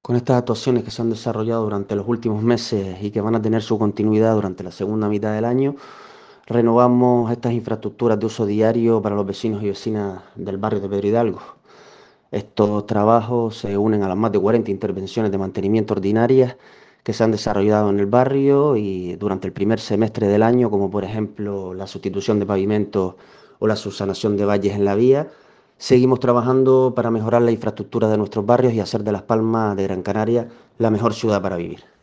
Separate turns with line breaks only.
Con estas actuaciones que se han desarrollado durante los últimos meses y que van a tener su continuidad durante la segunda mitad del año, renovamos estas infraestructuras de uso diario para los vecinos y vecinas del barrio de Pedro Hidalgo. Estos trabajos se unen a las más de 40 intervenciones de mantenimiento ordinarias que se han desarrollado en el barrio y durante el primer semestre del año, como por ejemplo la sustitución de pavimentos o la subsanación de valles en la vía. Seguimos trabajando para mejorar la infraestructura de nuestros barrios y hacer de Las Palmas de Gran Canaria la mejor ciudad para vivir.